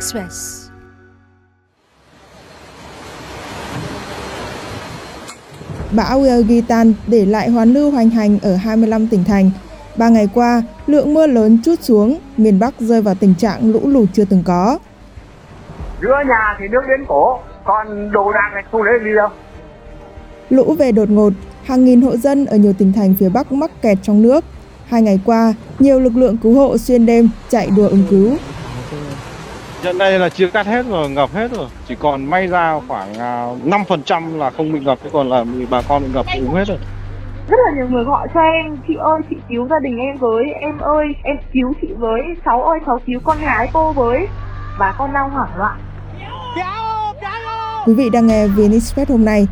Express. Bão Yeogitan để lại hoàn lưu hoành hành ở 25 tỉnh thành. 3 ngày qua, lượng mưa lớn trút xuống, miền Bắc rơi vào tình trạng lũ lụt chưa từng có. Giữa nhà thì nước đến cổ, còn đồ đạc này không lấy đi đâu. Lũ về đột ngột, hàng nghìn hộ dân ở nhiều tỉnh thành phía Bắc mắc kẹt trong nước. 2 ngày qua, nhiều lực lượng cứu hộ xuyên đêm chạy đua ứng cứu. Hiện đây là chia cắt hết rồi, ngập hết rồi. Chỉ còn may ra khoảng 5% là không bị ngập, còn là bà con bị ngập úng hết rồi. Rất là nhiều người gọi cho em, chị ơi chị cứu gia đình em với, em ơi em cứu chị với, cháu ơi cháu cứu con gái cô với. Và con đang hoảng loạn. Quý vị đang nghe VN Express hôm nay.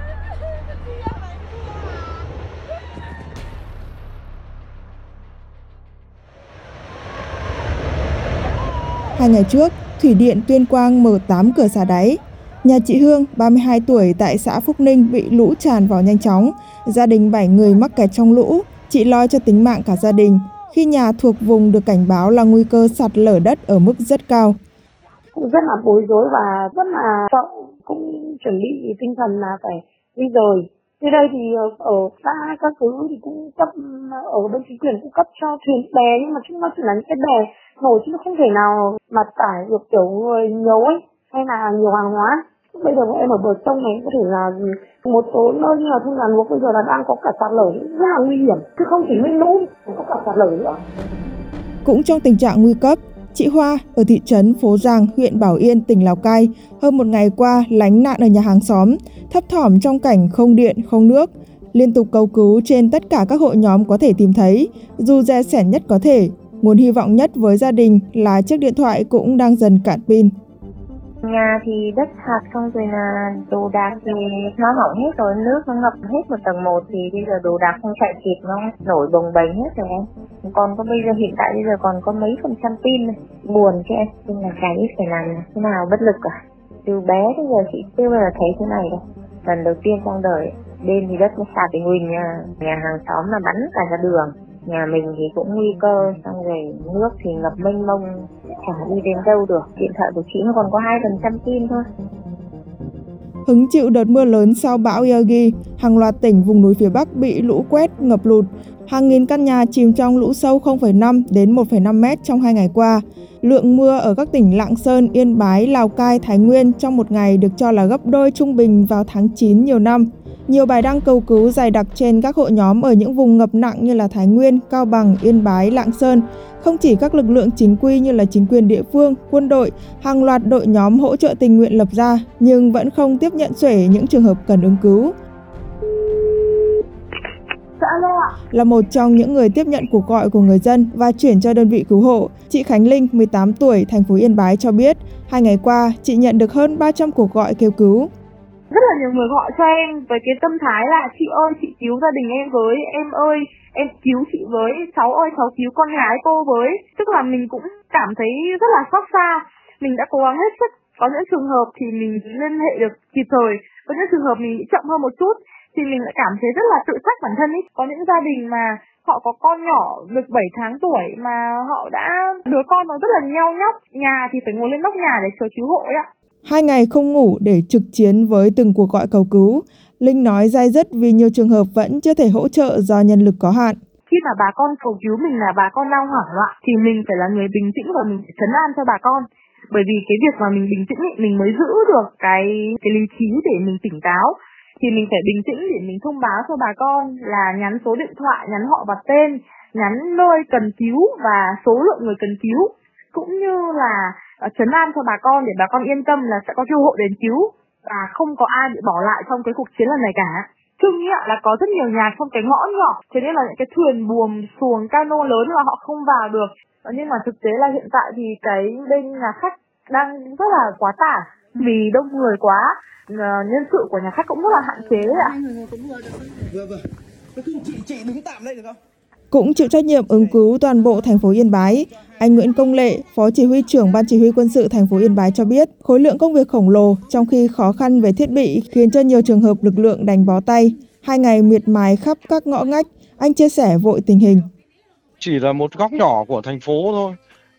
Hai ngày trước, Thủy điện Tuyên Quang mở 8 cửa xả đáy. Nhà chị Hương, 32 tuổi tại xã Phúc Ninh bị lũ tràn vào nhanh chóng. Gia đình 7 người mắc kẹt trong lũ, chị lo cho tính mạng cả gia đình. Khi nhà thuộc vùng được cảnh báo là nguy cơ sạt lở đất ở mức rất cao. Cũng rất là bối rối và rất là sợ, cũng chuẩn bị tinh thần là phải di dời. Từ đây thì ở xã các thứ thì cũng cấp, ở bên chính quyền cũng cấp cho thuyền bè, nhưng mà chúng nó chỉ là những cái bè nổi chứ nó không thể nào mà tải được kiểu người nhiều ấy hay là nhiều hàng hóa. Bây giờ bọn em ở bờ sông này có thể là một số nơi như là thôn Làn Luộc bây giờ là đang có cả sạt lở rất là nguy hiểm, chứ không chỉ nguyên lũ mà có cả sạt lở nữa. Cũng trong tình trạng nguy cấp, chị Hoa ở thị trấn Phố Giàng, huyện Bảo Yên, tỉnh Lào Cai hơn một ngày qua lánh nạn ở nhà hàng xóm, thấp thỏm trong cảnh không điện, không nước, liên tục cầu cứu trên tất cả các hội nhóm có thể tìm thấy, dù dè xẻn nhất có thể. Nguồn hy vọng nhất với gia đình là chiếc điện thoại cũng đang dần cạn pin. Nhà thì đất sạt xong rồi là đồ đạc thì nó hỏng hết rồi, nước nó ngập hết một tầng 1 thì bây giờ đồ đạc không chạy kịp, nó nổi bồng bềnh hết rồi em. Còn có bây giờ hiện tại bây giờ còn có mấy % pin này, buồn chứ em, nhưng là chả biết phải làm thế nào, bất lực cả. Từ bé đến giờ chị chưa bao giờ thấy thế này đâu, lần đầu tiên trong đời. Đêm thì đất nó sạt thì nguy nhà hàng xóm mà bắn cả ra đường. Nhà mình thì cũng nguy cơ, xong rồi nước thì ngập mênh mông, chả đi đến đâu được. Điện thoại của chị nó còn có 2% pin thôi. Hứng chịu đợt mưa lớn sau bão Yagi, hàng loạt tỉnh vùng núi phía Bắc bị lũ quét, ngập lụt. Hàng nghìn căn nhà chìm trong lũ sâu 0,5 đến 1,5 mét trong 2 ngày qua. Lượng mưa ở các tỉnh Lạng Sơn, Yên Bái, Lào Cai, Thái Nguyên trong một ngày được cho là gấp đôi trung bình vào tháng 9 nhiều năm. Nhiều bài đăng cầu cứu dày đặc trên các hội nhóm ở những vùng ngập nặng như là Thái Nguyên, Cao Bằng, Yên Bái, Lạng Sơn. Không chỉ các lực lượng chính quy như là chính quyền địa phương, quân đội, hàng loạt đội nhóm hỗ trợ tình nguyện lập ra, nhưng vẫn không tiếp nhận xuể những trường hợp cần ứng cứu. Là một trong những người tiếp nhận cuộc gọi của người dân và chuyển cho đơn vị cứu hộ, chị Khánh Linh, 18 tuổi, thành phố Yên Bái cho biết, 2 ngày qua, chị nhận được hơn 300 cuộc gọi kêu cứu. Rất là nhiều người gọi cho em với cái tâm thái là chị ơi chị cứu gia đình em với, em ơi em cứu chị với, cháu ơi cháu cứu con gái cô với. Tức là mình cũng cảm thấy rất là xót xa, mình đã cố gắng hết sức. Có những trường hợp thì mình liên hệ được kịp thời, có những trường hợp mình bị chậm hơn một chút thì mình lại cảm thấy rất là tự trách bản thân ấy. Có những gia đình mà họ có con nhỏ được 7 tháng tuổi mà họ đã, đứa con nó rất là nheo nhóc, nhà thì phải ngồi lên nóc nhà để chờ cứu hộ ấy ạ. 2 ngày không ngủ để trực chiến với từng cuộc gọi cầu cứu. Linh nói day dứt vì nhiều trường hợp vẫn chưa thể hỗ trợ do nhân lực có hạn. Khi mà bà con cầu cứu mình là bà con đang hoảng loạn thì mình phải là người bình tĩnh và mình phải trấn an cho bà con. Bởi vì cái việc mà mình bình tĩnh ấy, mình mới giữ được cái lý trí để mình tỉnh táo. Thì mình phải bình tĩnh để mình thông báo cho bà con là nhắn số điện thoại, nhắn họ và tên, nhắn nơi cần cứu và số lượng người cần cứu. Cũng như là trấn an cho bà con để bà con yên tâm là sẽ có cứu hộ đến cứu và không có ai bị bỏ lại trong cái cuộc chiến lần này cả. Chung ý là có rất nhiều nhà trong cái ngõ nhỏ, thế nên là những cái thuyền buồm, xuồng, cano lớn mà họ không vào được. Nhưng mà thực tế là hiện tại thì cái bên nhà khách đang rất là quá tải vì đông người quá, nhân sự của nhà khách cũng rất là hạn chế ạ. Chị đứng tạm đây được không? Cũng chịu trách nhiệm ứng cứu toàn bộ thành phố Yên Bái, anh Nguyễn Công Lệ, Phó Chỉ huy trưởng Ban Chỉ huy Quân sự thành phố Yên Bái cho biết, khối lượng công việc khổng lồ trong khi khó khăn về thiết bị khiến cho nhiều trường hợp lực lượng đành bó tay. 2 ngày miệt mài khắp các ngõ ngách, anh chia sẻ vội tình hình. Chỉ là một góc nhỏ của thành phố thôi,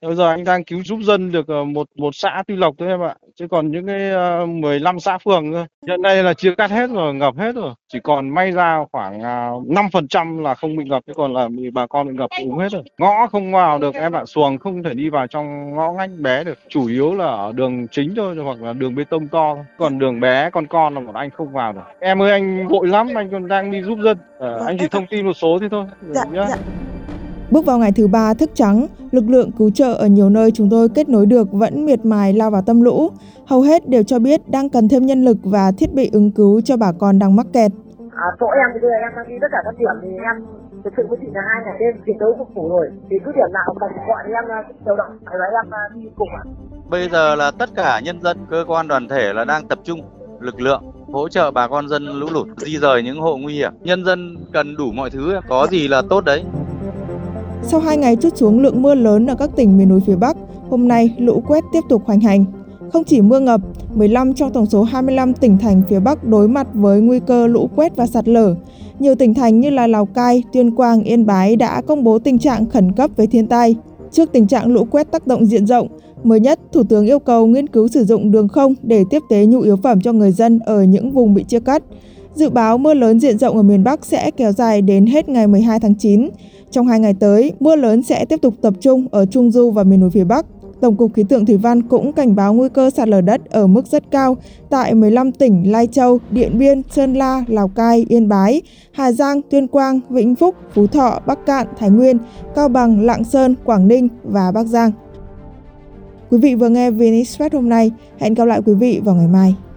Bây giờ anh đang cứu giúp dân được một xã Tuy Lộc thôi em ạ. Chứ còn những cái 15 xã phường nữa. Hiện nay là chia cắt hết rồi, ngập hết rồi. Chỉ còn may ra khoảng 5% là không bị ngập, chứ còn là bà con bị ngập úng hết rồi. Ngõ không vào được em ạ, xuồng không thể đi vào trong ngõ ngách bé được. Chủ yếu là ở đường chính thôi, hoặc là đường bê tông to thôi. Còn đường bé con là bọn anh không vào được. Em ơi, anh vội lắm, anh còn đang đi giúp dân. Anh chỉ thông tin một số thế thôi. Nhá. Bước vào ngày thứ 3 thức trắng, lực lượng cứu trợ ở nhiều nơi chúng tôi kết nối được vẫn miệt mài lao vào tâm lũ. Hầu hết đều cho biết đang cần thêm nhân lực và thiết bị ứng cứu cho bà con đang mắc kẹt. Chỗ em thì bây giờ em đang đi tất cả các điểm thì em thực sự với chị là 2 ngày đêm chiến đấu phục vụ rồi. Thì cứ điểm nào cần gọi thì em điều động, rồi em đi cùng ạ. Bây giờ là tất cả nhân dân, cơ quan đoàn thể là đang tập trung lực lượng hỗ trợ bà con dân lũ lụt, di rời những hộ nguy hiểm. Nhân dân cần đủ mọi thứ, có gì là tốt đấy. Sau 2 ngày trút xuống lượng mưa lớn ở các tỉnh miền núi phía Bắc, hôm nay lũ quét tiếp tục hoành hành. Không chỉ mưa ngập, 15 trong tổng số 25 tỉnh thành phía Bắc đối mặt với nguy cơ lũ quét và sạt lở. Nhiều tỉnh thành như là Lào Cai, Tuyên Quang, Yên Bái đã công bố tình trạng khẩn cấp về thiên tai. Trước tình trạng lũ quét tác động diện rộng, mới nhất, Thủ tướng yêu cầu nghiên cứu sử dụng đường không để tiếp tế nhu yếu phẩm cho người dân ở những vùng bị chia cắt. Dự báo mưa lớn diện rộng ở miền Bắc sẽ kéo dài đến hết ngày 12 tháng 9. Trong 2 ngày tới, mưa lớn sẽ tiếp tục tập trung ở Trung Du và miền núi phía Bắc. Tổng cục Khí tượng Thủy văn cũng cảnh báo nguy cơ sạt lở đất ở mức rất cao tại 15 tỉnh Lai Châu, Điện Biên, Sơn La, Lào Cai, Yên Bái, Hà Giang, Tuyên Quang, Vĩnh Phúc, Phú Thọ, Bắc Kạn, Thái Nguyên, Cao Bằng, Lạng Sơn, Quảng Ninh và Bắc Giang. Quý vị vừa nghe VnExpress hôm nay. Hẹn gặp lại quý vị vào ngày mai.